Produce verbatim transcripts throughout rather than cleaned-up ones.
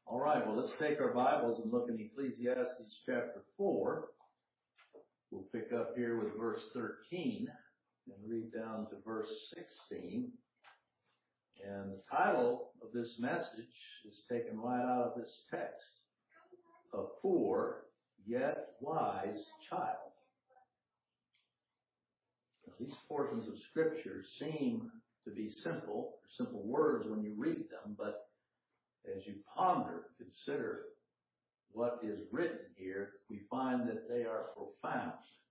All right, well, let's take our Bibles and look in Ecclesiastes chapter four. We'll pick up here with verse thirteen and read down to verse sixteen. And the title of this message is taken right out of this text. A poor yet wise child. These portions of Scripture seem to be simple, simple words when you read them, but as you ponder, consider what is written here, we find that they are profound.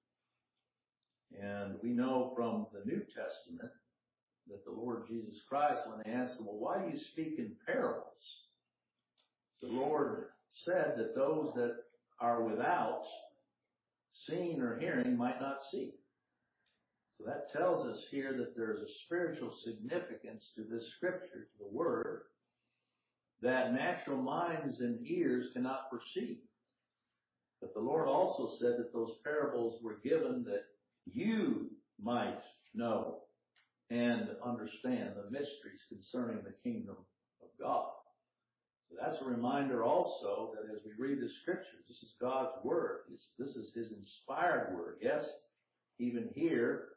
And we know from the New Testament that the Lord Jesus Christ, when they asked him, well, why do you speak in parables? The Lord said that those that are without, seeing or hearing, might not see. So that tells us here that there's a spiritual significance to this Scripture, to the Word, that natural minds and ears cannot perceive. But the Lord also said that those parables were given that you might know and understand the mysteries concerning the kingdom of God. So that's a reminder also that as we read the Scriptures, this is God's Word. This, this is His inspired Word. Yes, even here,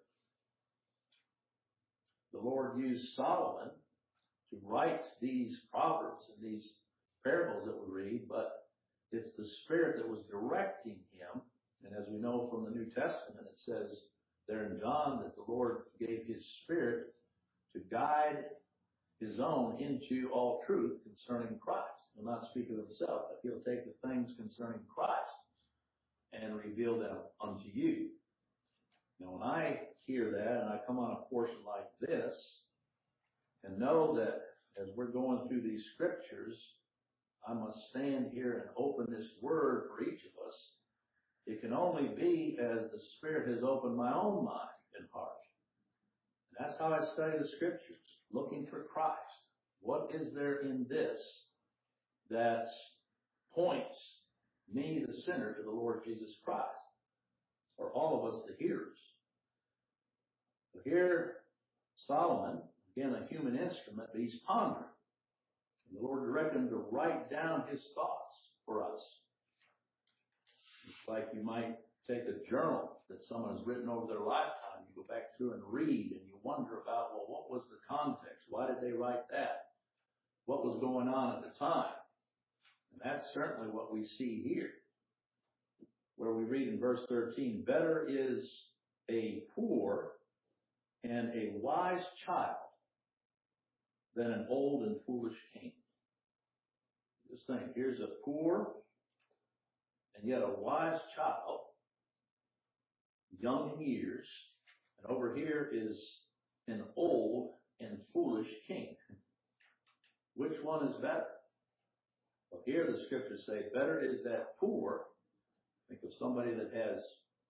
the Lord used Solomon to write these proverbs and these parables that we read, but it's the Spirit that was directing him. And as we know from the New Testament, it says there in John that the Lord gave His Spirit to guide His own into all truth concerning Christ. He'll not speak of Himself, but He'll take the things concerning Christ and reveal them unto you. Now, when I hear that and I come on a portion like this and know that as we're going through these Scriptures, I must stand here and open this Word for each of us, it can only be as the Spirit has opened my own mind and heart. And that's how I study the Scriptures, looking for Christ. What is there in this that points me, the sinner, to the Lord Jesus Christ? For all of us, the hearers. So here, Solomon, again, a human instrument, but he's pondering. And the Lord directed him to write down his thoughts for us. It's like you might take a journal that someone has written over their lifetime. You go back through and read, and you wonder about, well, what was the context? Why did they write that? What was going on at the time? And that's certainly what we see here, where we read in verse thirteen, better is a poor and a wise child than an old and foolish king. Just think, here's a poor and yet a wise child, young in years, and over here is an old and foolish king. Which one is better? Well, here the Scriptures say, better is that poor. Think of somebody that has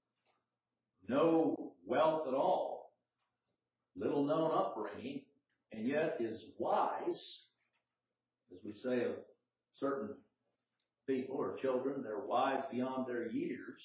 no wealth at all, little known upbringing, and yet is wise, as we say of certain people or children, they're wise beyond their years,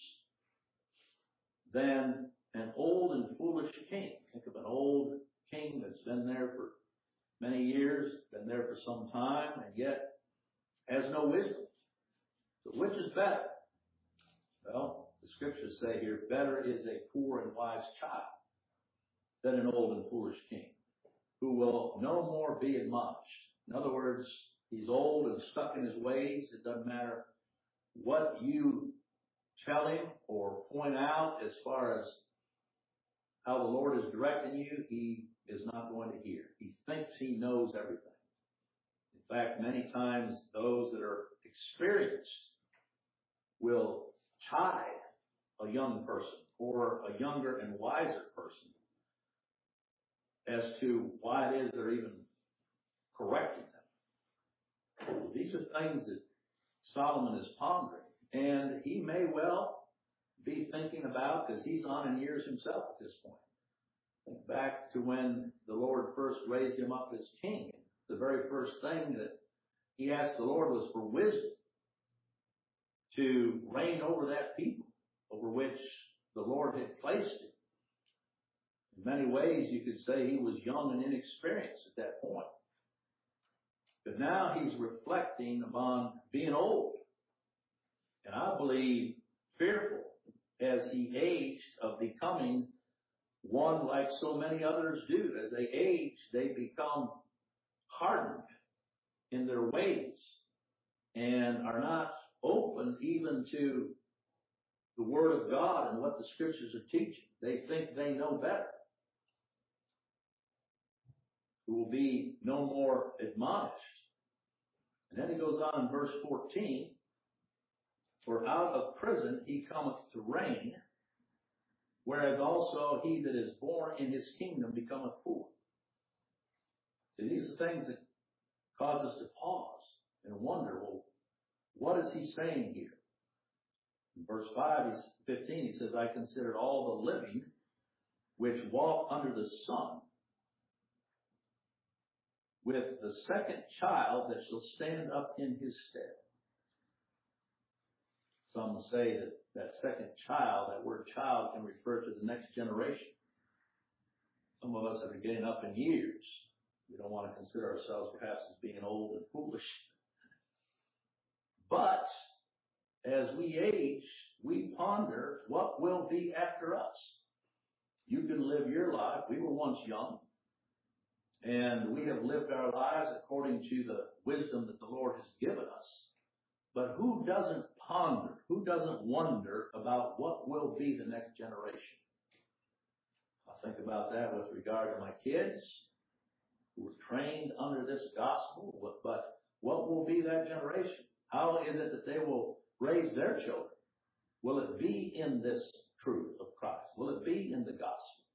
than an old and foolish king. Think of an old king that's been there for many years, been there for some time, and yet has no wisdom. So which is better? Well, the Scriptures say here, better is a poor and wise child than an old and foolish king, who will no more be admonished. In other words, he's old and stuck in his ways. It doesn't matter what you tell him or point out as far as how the Lord is directing you, he is not going to hear. He thinks he knows everything. In fact, many times those that are experienced will chide a young person or a younger and wiser person as to why it is they're even correcting them. These are things that Solomon is pondering, and he may well be thinking about, because he's on in years himself at this point. Think back to when the Lord first raised him up as king. The very first thing that he asked the Lord was for wisdom to reign over that people over which the Lord had placed him. In many ways, you could say he was young and inexperienced at that point. But now he's reflecting upon being old. And I believe fearful as he aged of becoming one like so many others do. As they age, they become hardened in their ways and are not open even to the Word of God and what the Scriptures are teaching. They think they know better. Who will be no more admonished. And then he goes on in verse fourteen, for out of prison he cometh to reign, whereas also he that is born in his kingdom becometh poor. See, these are things that cause us to pause and wonder, well, what is he saying here? In verse five, fifteen, he says, I consider all the living which walk under the sun, with the second child that shall stand up in his stead. Some say that that second child, that word child, can refer to the next generation. Some of us that are getting up in years, we don't want to consider ourselves perhaps as being old and foolish. But as we age, we ponder what will be after us. You can live your life. We were once young. And we have lived our lives according to the wisdom that the Lord has given us. But who doesn't ponder, who doesn't wonder about what will be the next generation? I think about that with regard to my kids who were trained under this gospel. But what will be that generation? How is it that they will raise their children? Will it be in this truth of Christ? Will it be in the gospel?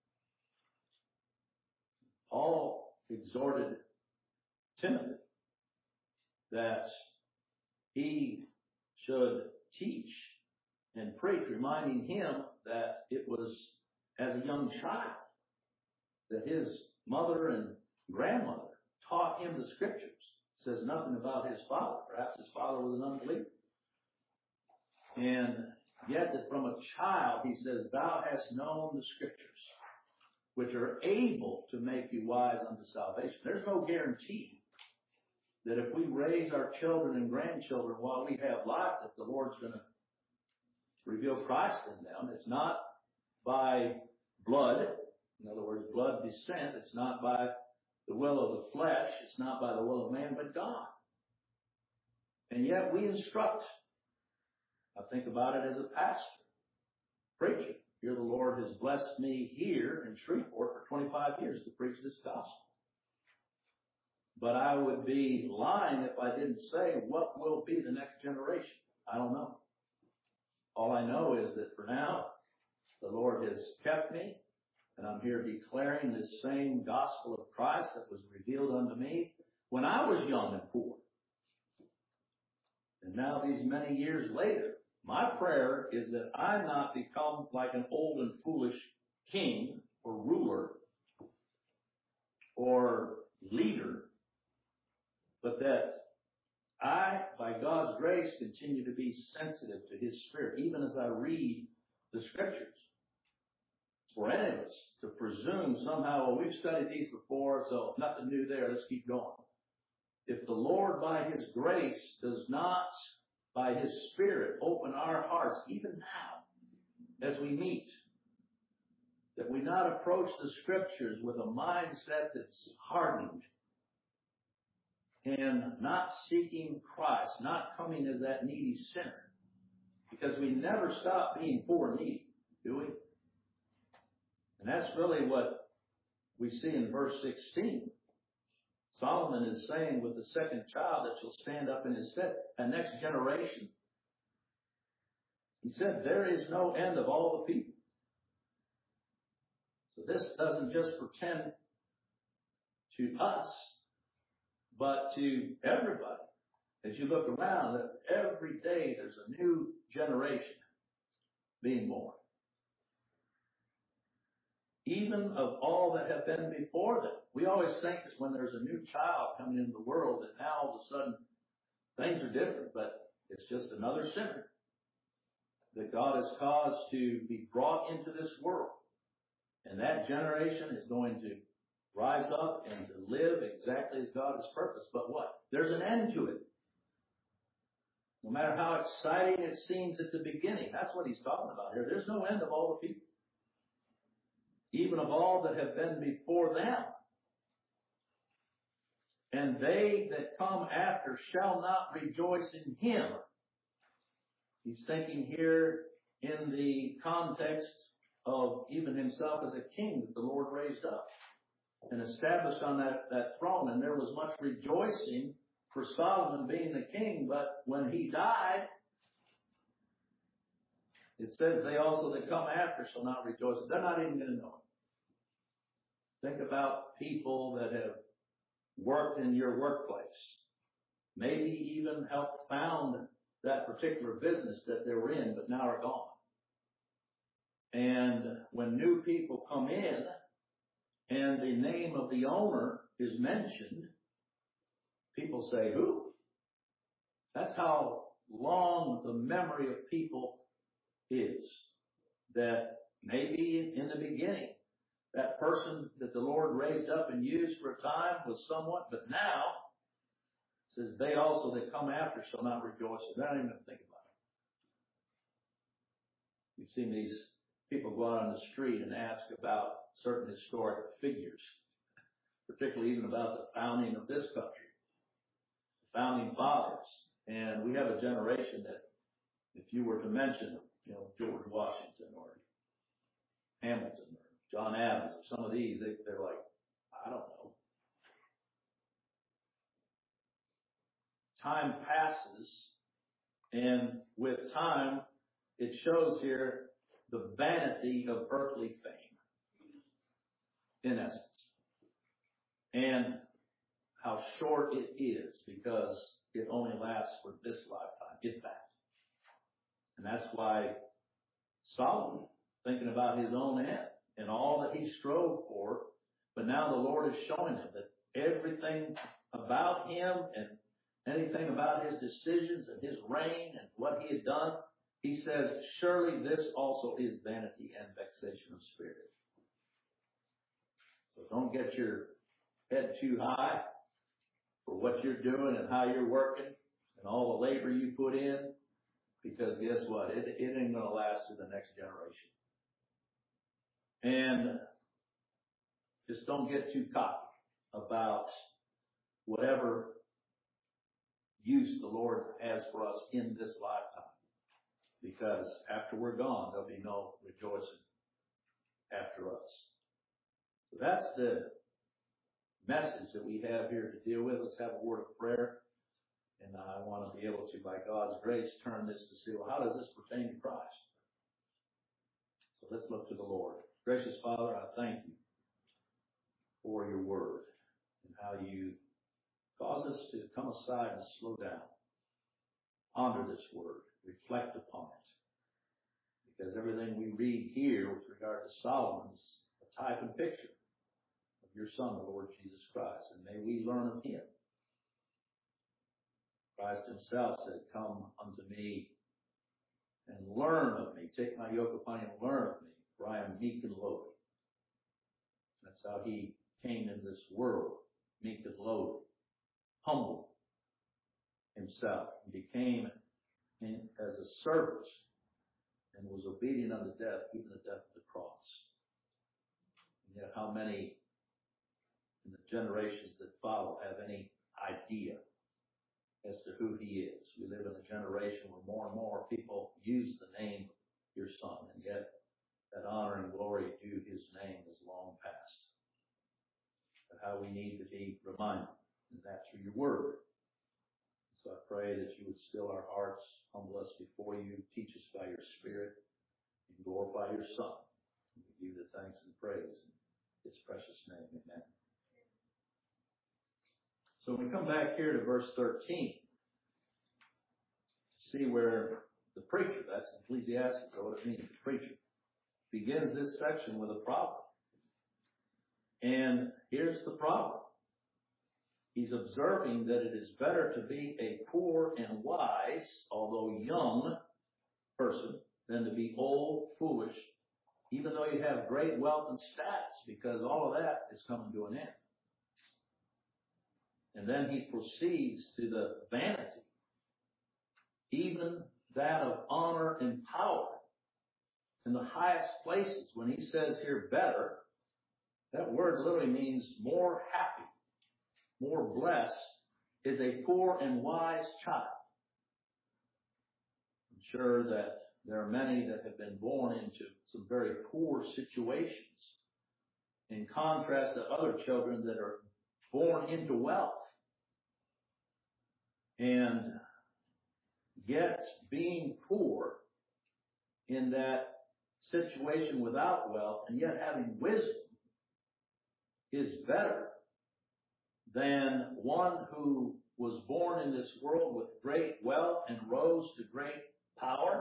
Paul exhorted Timothy that he should teach and preach, reminding him that it was as a young child that his mother and grandmother taught him the Scriptures. It says nothing about his father. Perhaps his father was an unbeliever. And yet that from a child, he says, thou hast known the Scriptures, which are able to make you wise unto salvation. There's no guarantee that if we raise our children and grandchildren while we have life, that the Lord's going to reveal Christ in them. It's not by blood. In other words, blood descent. It's not by the will of the flesh. It's not by the will of man, but God. And yet we instruct. I think about it as a pastor, preacher. Here the Lord has blessed me here in Shreveport for twenty-five years to preach this gospel. But I would be lying if I didn't say what will be the next generation. I don't know. All I know is that for now, the Lord has kept me, and I'm here declaring this same gospel of Christ that was revealed unto me when I was young and poor. And now these many years later, my prayer is that I not become like an old and foolish king or ruler or leader, but that I, by God's grace, continue to be sensitive to His Spirit, even as I read the Scriptures. For any of us to presume somehow, well, we've studied these before, so nothing new there, let's keep going. If the Lord, by His grace, does not, by His Spirit, open our hearts, even now, as we meet, that we not approach the Scriptures with a mindset that's hardened, and not seeking Christ, not coming as that needy sinner. Because we never stop being poor and needy, do we? And that's really what we see in verse sixteen. Solomon is saying with the second child that shall stand up in his stead, a next generation. He said, there is no end of all the people. So this doesn't just pertain to us, but to everybody. As you look around, that every day there's a new generation being born. Even of all that have been before them. We always think that when there's a new child coming into the world, that now all of a sudden things are different, but it's just another sinner that God has caused to be brought into this world. And that generation is going to rise up and to live exactly as God has purposed. But what? There's an end to it. No matter how exciting it seems at the beginning, that's what he's talking about here. There's no end of all the people, even of all that have been before them. And they that come after shall not rejoice in him. He's thinking here in the context of even himself as a king that the Lord raised up and established on that, that throne. And there was much rejoicing for Solomon being the king, but when he died, it says they also that come after shall not rejoice. They're not even going to know it. Think about people that have worked in your workplace, maybe even helped found that particular business that they were in, but now are gone. And when new people come in and the name of the owner is mentioned, people say, who? That's how long the memory of people is. That maybe in the beginning, that person that the Lord raised up and used for a time was somewhat, but now, it says, they also that come after shall not rejoice. They're not even going to think about it. You've seen these people go out on the street and ask about certain historic figures, particularly even about the founding of this country, the founding fathers. And we have a generation that, if you were to mention, you know, George Washington or Hamilton or John Adams or some of these, they, they're like, I don't know. Time passes, and with time, it shows here the vanity of earthly fame, in essence, and how short it is, because it only lasts for this lifetime, if that. And that's why Solomon, thinking about his own end and all that he strove for, but now the Lord is showing him that everything about him and anything about his decisions and his reign and what he had done, he says, surely this also is vanity and vexation of spirit. So don't get your head too high for what you're doing and how you're working and all the labor you put in, because guess what? It, it ain't going to last to the next generation. And just don't get too cocky about whatever use the Lord has for us in this lifetime. Because after we're gone, there'll be no rejoicing after us. So that's the message that we have here to deal with. Let's have a word of prayer. And I want to be able to, by God's grace, turn this to see, well, how does this pertain to Christ? So let's look to the Lord. Gracious Father, I thank you for your word and how you cause us to come aside and slow down, ponder this word, reflect upon it. Because everything we read here with regard to Solomon is a type and picture of your Son, the Lord Jesus Christ. And may we learn of him. Christ himself said, come unto me and learn of me. Take my yoke upon you and learn of me, for I am meek and lowly. That's how he came in this world, meek and lowly, humbled himself, and became in, as a servant, and was obedient unto death, even the death of the cross. And yet how many in the generations that follow have any idea as to who he is? We live in a generation where more and more people use the name of your Son, and yet that honor and glory due his name is long past. But how we need to be reminded, and that through your word. So I pray that you would still our hearts, humble us before you, teach us by your Spirit, and glorify your Son. And we give you the thanks and praise in his precious name. Amen. So we come back here to verse thirteen. See where the preacher, that's Ecclesiastes, or what it means, the preacher, begins this section with a problem. And here's the problem. He's observing that it is better to be a poor and wise, although young, person than to be old, foolish, even though you have great wealth and status, because all of that is coming to an end. And then he proceeds to the vanity, even that of honor and power in the highest places. When he says here better, that word literally means more happy, more blessed is a poor and wise child. I'm sure that there are many that have been born into some very poor situations in contrast to other children that are born into wealth. And yet being poor in that situation without wealth and yet having wisdom is better than one who was born in this world with great wealth and rose to great power.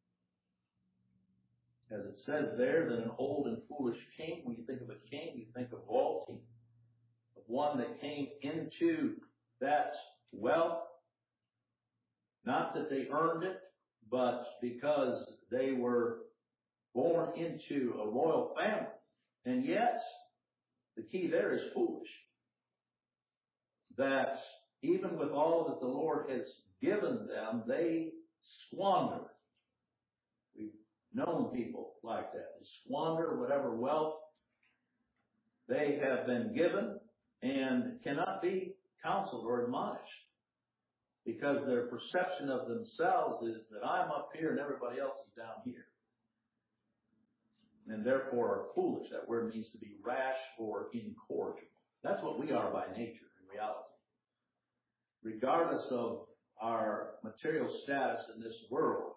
As it says there, that an old and foolish king, when you think of a king, you think of royalty, of one that came into that wealth, not that they earned it, but because they were born into a royal family. And yet, the key there is foolish. That even with all that the Lord has given them, they squander. We've known people like that. They squander whatever wealth they have been given and cannot be counseled or admonished, because their perception of themselves is that I'm up here and everybody else is down here. And therefore are foolish. That word means to be rash or incorrigible. That's what we are by nature in reality. Regardless of our material status in this world,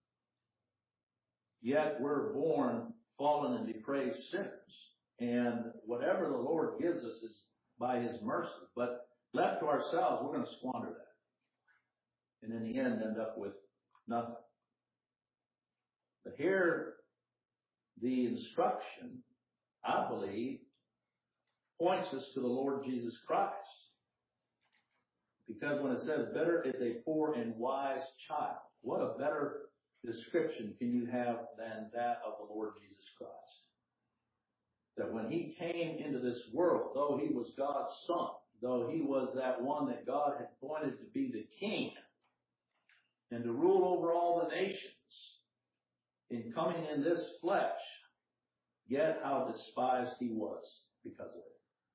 yet we're born fallen and depraved sinners. And whatever the Lord gives us is by His mercy. But left to ourselves, we're going to squander that. And in the end, end up with nothing. But here, the instruction, I believe, points us to the Lord Jesus Christ. Because when it says better is a poor and wise child, what a better description can you have than that of the Lord Jesus Christ? That when He came into this world, though He was God's Son, though He was that one that God had appointed to be the King and to rule over all the nations, in coming in this flesh, yet how despised He was because of it.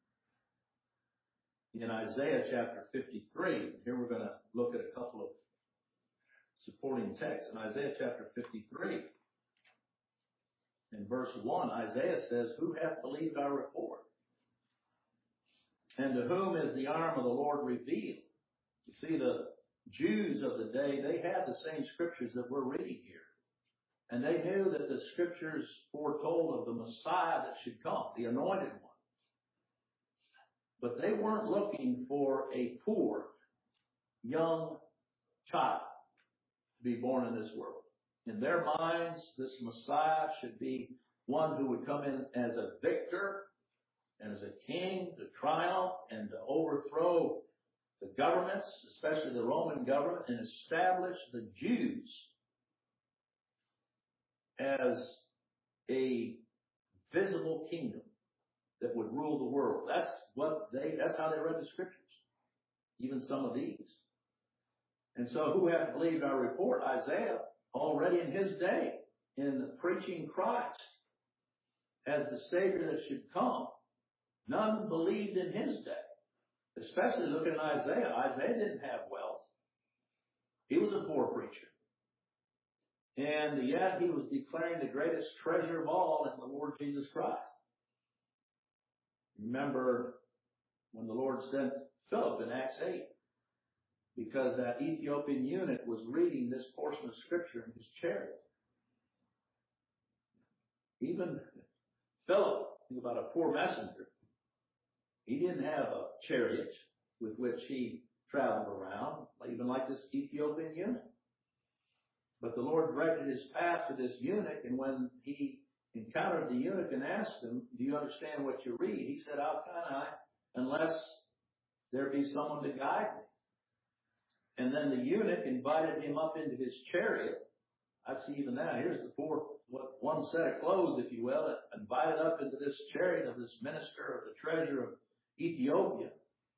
In Isaiah chapter fifty-three, here we're going to look at a couple of supporting texts. In Isaiah chapter fifty-three, in verse one, Isaiah says, "Who hath believed our report? And to whom is the arm of the Lord revealed?" You see, the Jews of the day, they had the same scriptures that we're reading here. And they knew that the scriptures foretold of the Messiah that should come, the anointed one. But they weren't looking for a poor, young child to be born in this world. In their minds, this Messiah should be one who would come in as a victor and as a king to triumph and to overthrow the governments, especially the Roman government, and establish the Jews as a visible kingdom that would rule the world. That's what they, that's how they read the scriptures. Even some of these. And so who hath believed our report? Isaiah, already in his day, in preaching Christ as the Savior that should come, none believed in his day. Especially looking at Isaiah. Isaiah didn't have wealth. He was a poor preacher. And yet he was declaring the greatest treasure of all in the Lord Jesus Christ. Remember when the Lord sent Philip in Acts eight, because that Ethiopian eunuch was reading this portion of Scripture in his chariot. Even Philip, think about a poor messenger. He didn't have a chariot with which he traveled around, even like this Ethiopian eunuch. But the Lord directed his path to this eunuch, and when he encountered the eunuch and asked him, "Do you understand what you read?" He said, "How can I, unless there be someone to guide me?" And then the eunuch invited him up into his chariot. I see even that. Here's the poor what one set of clothes, if you will, invited up into this chariot of this minister of the treasure of Ethiopia.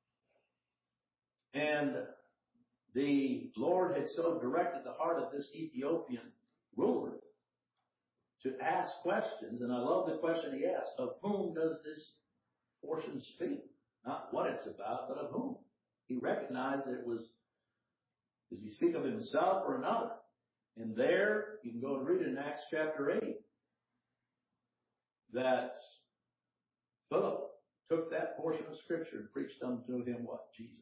And the Lord had so directed the heart of this Ethiopian ruler to ask questions, and I love the question he asked, of whom does this portion speak? Not what it's about, but of whom. He recognized that it was, does he speak of himself or another? And there, you can go and read it in Acts chapter eight, that Philip took that portion of Scripture and preached unto him what? Jesus.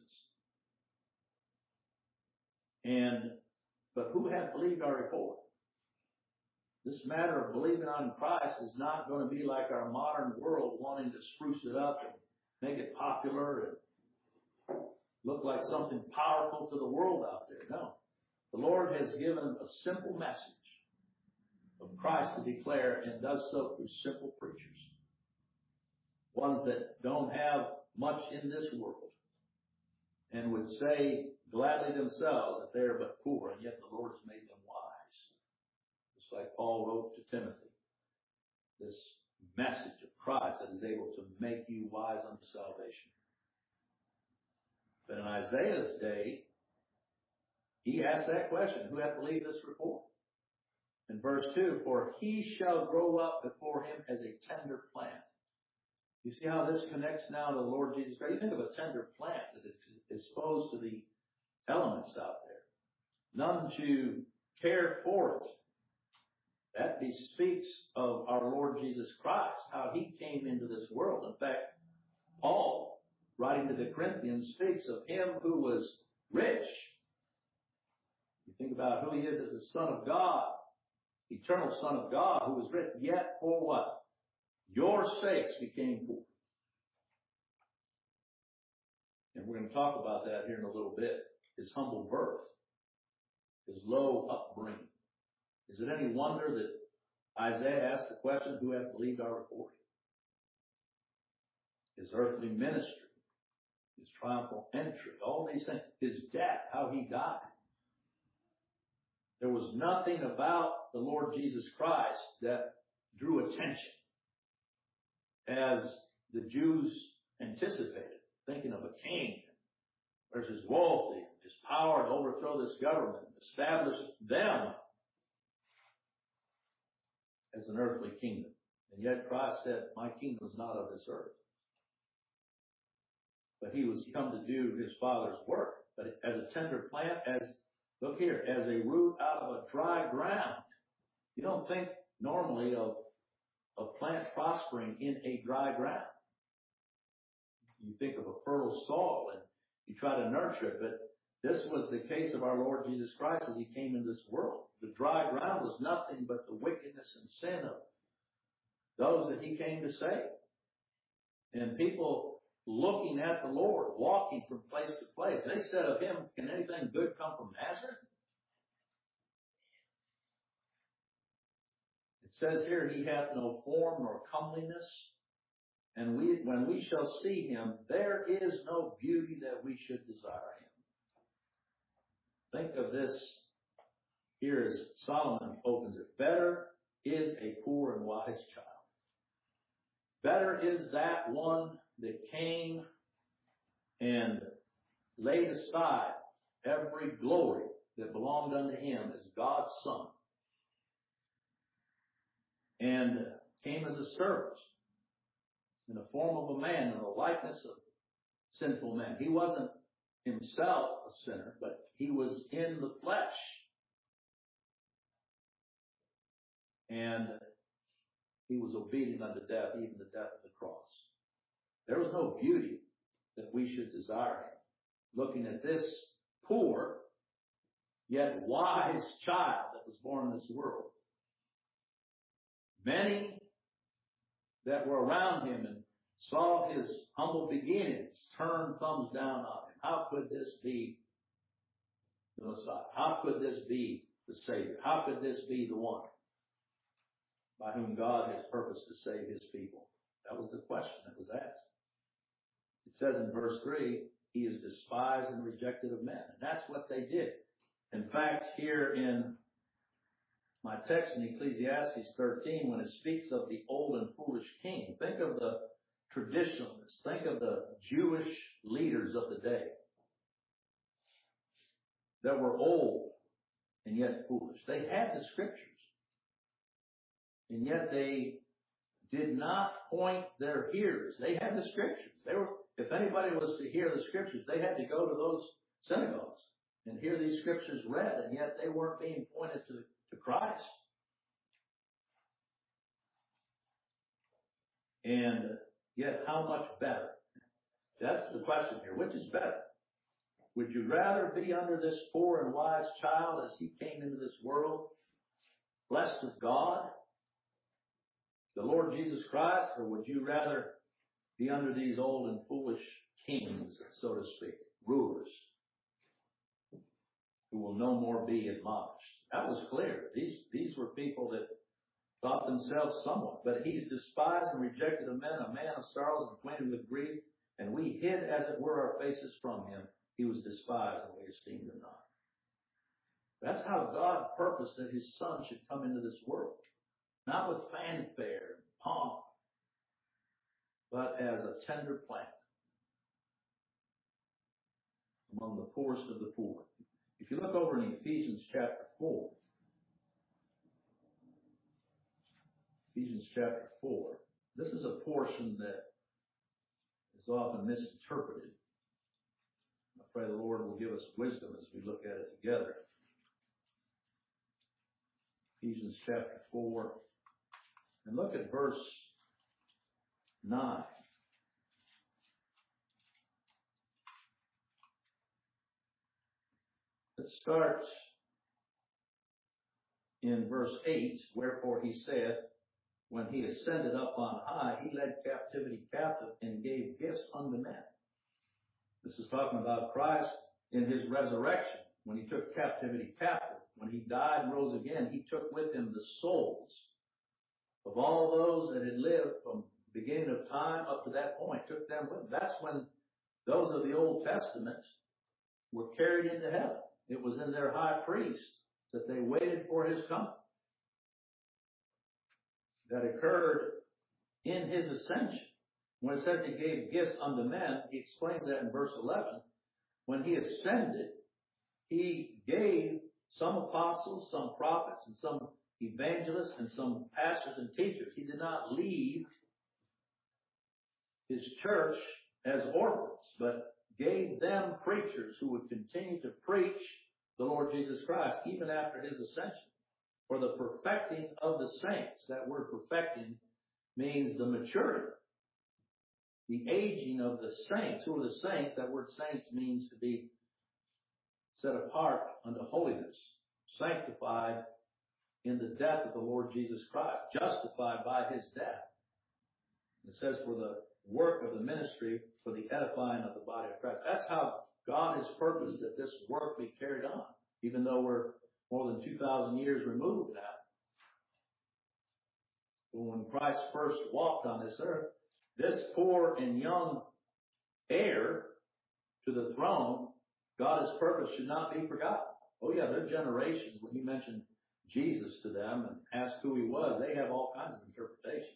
And, but who hath believed our report? This matter of believing on Christ is not going to be like our modern world wanting to spruce it up and make it popular and look like something powerful to the world out there. No. The Lord has given a simple message of Christ to declare, and does so through simple preachers. Ones that don't have much in this world and would say gladly themselves that they are but poor, and yet the Lord has made them wise. Just like Paul wrote to Timothy, this message of Christ that is able to make you wise unto salvation. But in Isaiah's day, he asked that question, who hath believed this report? In verse two, for he shall grow up before him as a tender plant. You see how this connects now to the Lord Jesus Christ? You think of a tender plant that is exposed to the elements out there. None to care for it. That bespeaks of our Lord Jesus Christ, how he came into this world. In fact, Paul, writing to the Corinthians, speaks of him who was rich. You think about who he is as the Son of God, eternal Son of God, who was rich, yet for what? Your sakes became poor. And we're going to talk about that here in a little bit. His humble birth, his low upbringing. Is it any wonder that Isaiah asked the question, who hath believed our report? His earthly ministry, his triumphal entry, all these things, his death, how he died. There was nothing about the Lord Jesus Christ that drew attention as the Jews anticipated, thinking of a king. There's his royalty, his power to overthrow this government, establish them as an earthly kingdom. And yet Christ said, my kingdom is not of this earth. But he was come to do his Father's work. But as a tender plant, as, look here, as a root out of a dry ground. You don't think normally of, of plants prospering in a dry ground. You think of a fertile soil and you try to nurture it, but this was the case of our Lord Jesus Christ as he came into this world. The dry ground was nothing but the wickedness and sin of those that he came to save. And people looking at the Lord, walking from place to place, they said of him, can anything good come from Nazareth? It says here, he hath no form nor comeliness. And we, when we shall see him, there is no beauty that we should desire him. Think of this here as Solomon opens it. Better is a poor and wise child. Better is that one that came and laid aside every glory that belonged unto him as God's Son and came as a servant in the form of a man, in the likeness of sinful men. He wasn't himself a sinner, but he was in the flesh. And he was obedient unto death, even the death of the cross. There was no beauty that we should desire him. Looking at this poor, yet wise child that was born in this world. Many that were around him and saw his humble beginnings turned thumbs down on him. How could this be the Messiah? How could this be the Savior? How could this be the one by whom God has purposed to save his people? That was the question that was asked. It says in verse three, he is despised and rejected of men. And that's what they did. In fact, here in my text in Ecclesiastes thirteen, when it speaks of the old and foolish king, think of the traditionalists. Think of the Jewish leaders of the day that were old and yet foolish. They had the scriptures, and yet they did not point their hearers. They had the scriptures. They were, if anybody was to hear the scriptures, they had to go to those synagogues and hear these scriptures read, and yet they weren't being pointed to, to Christ. And yet, how much better? That's the question here. Which is better? Would you rather be under this poor and wise child as he came into this world, blessed of God, the Lord Jesus Christ, or would you rather be under these old and foolish kings, so to speak, rulers, who will no more be admonished? That was clear. These, these were people that thought themselves somewhat, but he's despised and rejected of men, a man of sorrows and acquainted with grief, and we hid, as it were, our faces from him. He was despised, and we esteemed him not. That's how God purposed that his son should come into this world. Not with fanfare and pomp, but as a tender plant among the poorest of the poor. If you look over in Ephesians chapter four, Ephesians chapter four, this is a portion that is often misinterpreted. I pray the Lord will give us wisdom as we look at it together. Ephesians chapter four, and look at verse nine. Let's start in verse eight. Wherefore he saith, when he ascended up on high, he led captivity captive and gave gifts unto men. This is talking about Christ in his resurrection, when he took captivity captive. When he died and rose again, he took with him the souls of all those that had lived from the beginning of time up to that point, took them with him. That's when those of the Old Testament were carried into heaven. It was in their high priest that they waited for his coming. That occurred in his ascension. When it says he gave gifts unto men, he explains that in verse eleven. When he ascended, he gave some apostles, some prophets, and some evangelists, and some pastors and teachers. He did not leave his church as orphans, but gave them preachers who would continue to preach the Lord Jesus Christ even after his ascension. For the perfecting of the saints. That word perfecting means the maturity, the aging of the saints. Who are the saints? That word saints means to be set apart unto holiness, sanctified in the death of the Lord Jesus Christ, justified by his death. It says for the work of the ministry, for the edifying of the body of Christ. That's how God has purposed that this work be carried on, even though we're more than two thousand years removed now. When Christ first walked on this earth, this poor and young heir to the throne, God has purposed should not be forgotten. Oh yeah, their generations, when you mention Jesus to them and ask who he was, they have all kinds of interpretations.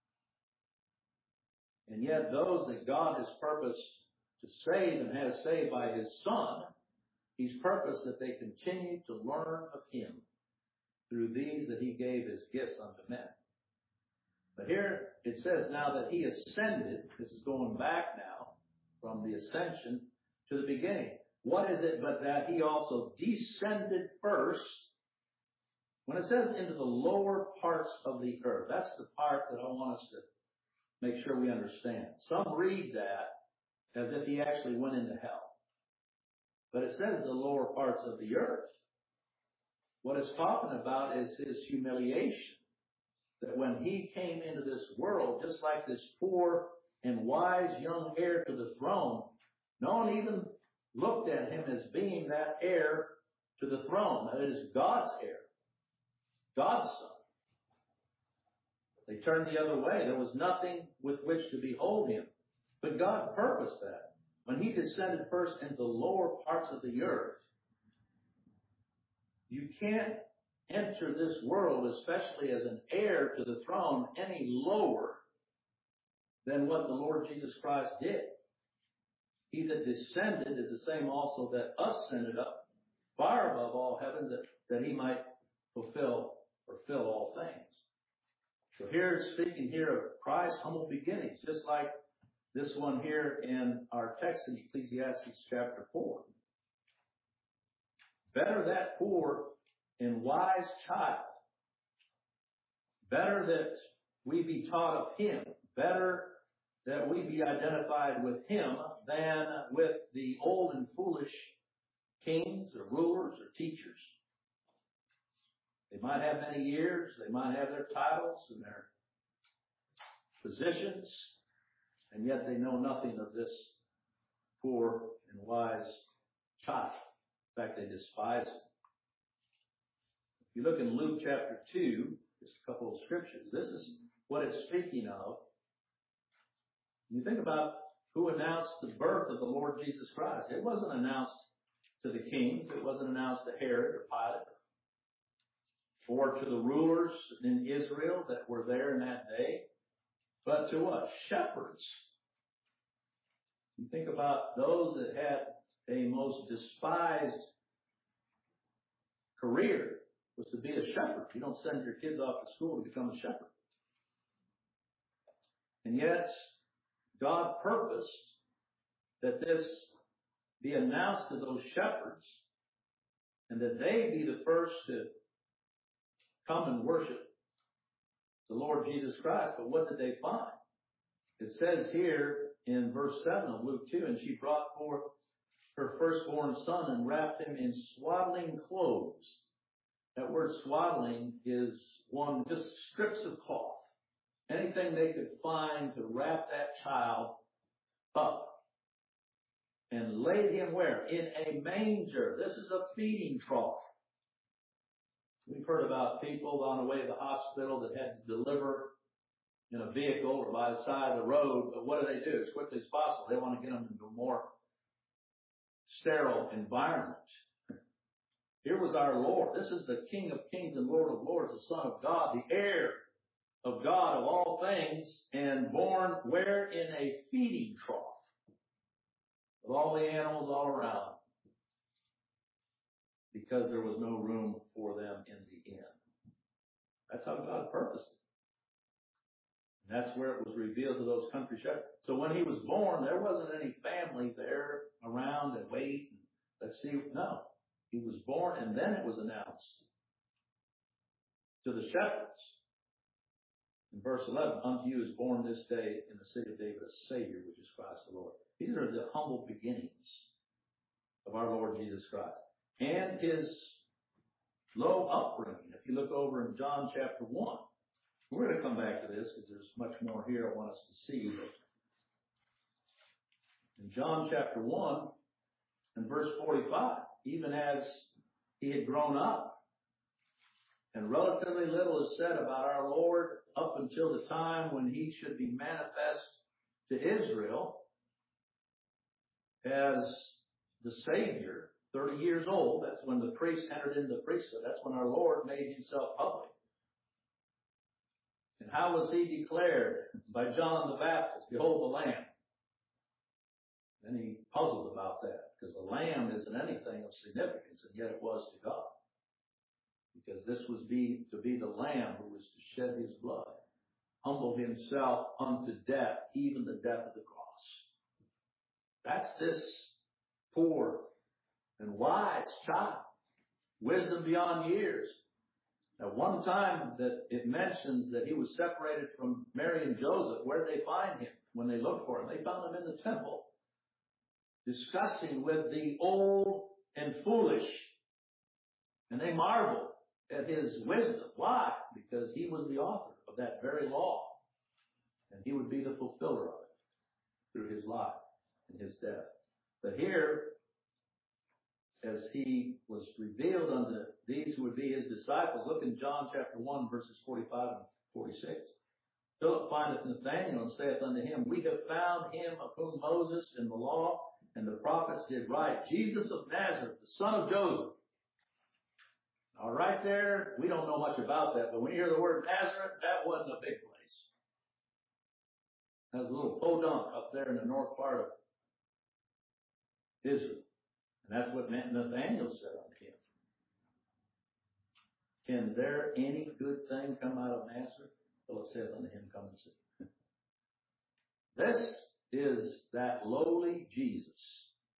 And yet those that God has purposed to save and has saved by his Son, he's purposed that they continue to learn of him through these that he gave as gifts unto men. But here it says now that he ascended. This is going back now from the ascension to the beginning. What is it but that he also descended first, when it says into the lower parts of the earth? That's the part that I want us to make sure we understand. Some read that as if he actually went into hell. But it says the lower parts of the earth. What it's talking about is his humiliation. That when he came into this world, just like this poor and wise young heir to the throne, no one even looked at him as being that heir to the throne. That is God's heir, God's son. They turned the other way. There was nothing with which to behold him. But God purposed that. When he descended first into the lower parts of the earth, you can't enter this world, especially as an heir to the throne, any lower than what the Lord Jesus Christ did. He that descended is the same also that ascended up far above all heavens, that, that he might fulfill or fill all things. So here, speaking here of Christ's humble beginnings, just like this one here in our text in Ecclesiastes chapter four. Better that poor and wise child. Better that we be taught of him. Better that we be identified with him than with the old and foolish kings or rulers or teachers. They might have many years, they might have their titles and their positions, and yet they know nothing of this poor and wise child. In fact, they despise him. If you look in Luke chapter two, just a couple of scriptures, this is what it's speaking of. You think about who announced the birth of the Lord Jesus Christ. It wasn't announced to the kings. It wasn't announced to Herod or Pilate or to the rulers in Israel that were there in that day, but to what? Shepherds. You think about those that had a most despised career was to be a shepherd. You don't send your kids off to school to become a shepherd. And yet, God purposed that this be announced to those shepherds and that they be the first to come and worship the Lord Jesus Christ. But what did they find? It says here in verse seven of Luke two, and she brought forth her firstborn son and wrapped him in swaddling clothes. That word swaddling is one, just strips of cloth. Anything they could find to wrap that child up. And laid him where? In a manger. This is a feeding trough. We've heard about people on the way to the hospital that had to deliver in a vehicle or by the side of the road. But what do they do? As quickly as possible, they want to get them into a more sterile environment. Here was our Lord. This is the King of Kings and Lord of Lords, the Son of God, the heir of God of all things, and born where? In a feeding trough, with all the animals all around, because there was no room for them in the inn. That's how God purposed it. And that's where it was revealed to those country shepherds. So when he was born, there wasn't any family there around and wait and let's see. No. He was born, and then it was announced to the shepherds. In verse eleven, unto you is born this day in the city of David a Savior, which is Christ the Lord. These are the humble beginnings of our Lord Jesus Christ. And his low upbringing. If you look over in John chapter one, we're going to come back to this because there's much more here I want us to see. In John chapter one and verse forty-five, even as he had grown up, and relatively little is said about our Lord up until the time when he should be manifest to Israel as the Savior, thirty years old. That's when the priest entered into the priesthood. That's when our Lord made himself public. And how was he declared? By John the Baptist, behold the Lamb. Then he puzzled about that, because the Lamb isn't anything of significance, and yet it was to God. Because this was be to be the Lamb who was to shed his blood, humble himself unto death, even the death of the cross. That's this poor and wise child, wisdom beyond years. At one time that it mentions that he was separated from Mary and Joseph, where did they find him when they looked for him? They found him in the temple, discussing with the old and foolish. And they marveled at his wisdom. Why? Because he was the author of that very law. And he would be the fulfiller of it through his life and his death. But here, as he was revealed unto these who would be his disciples, look in John chapter one, verses forty-five and forty-six. Philip findeth Nathanael and saith unto him, we have found him of whom Moses in the law and the prophets did write, Jesus of Nazareth, the son of Joseph. Now, right there, we don't know much about that, but when you hear the word Nazareth, that wasn't a big place. That was a little podunk up there in the north part of Israel. And that's what Nathanael said unto him. Can there any good thing come out of Nazareth? Philip said unto him, come and see. This is that lowly Jesus.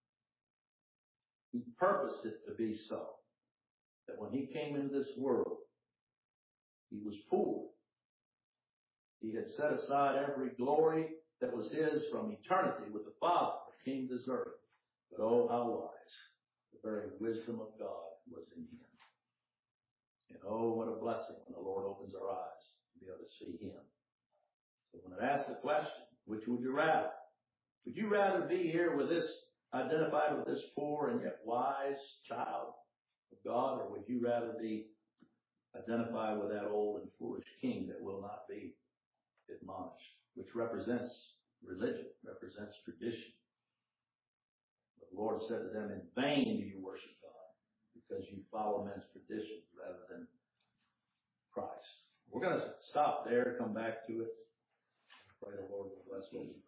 He purposed it to be so. That when he came into this world, he was poor. He had set aside every glory that was his from eternity with the Father that came to this earth. But oh, how wise. The very wisdom of God was in him. And oh, what a blessing when the Lord opens our eyes to be able to see him. So when I ask the question, which would you rather? Would you rather be here with this, identified with this poor and yet wise child of God, or would you rather be identified with that old and foolish king that will not be admonished, which represents religion, represents tradition? But the Lord said to them, in vain do you worship God, because you follow men's traditions rather than Christ. We're going to stop there, come back to it. Pray the Lord will bless us.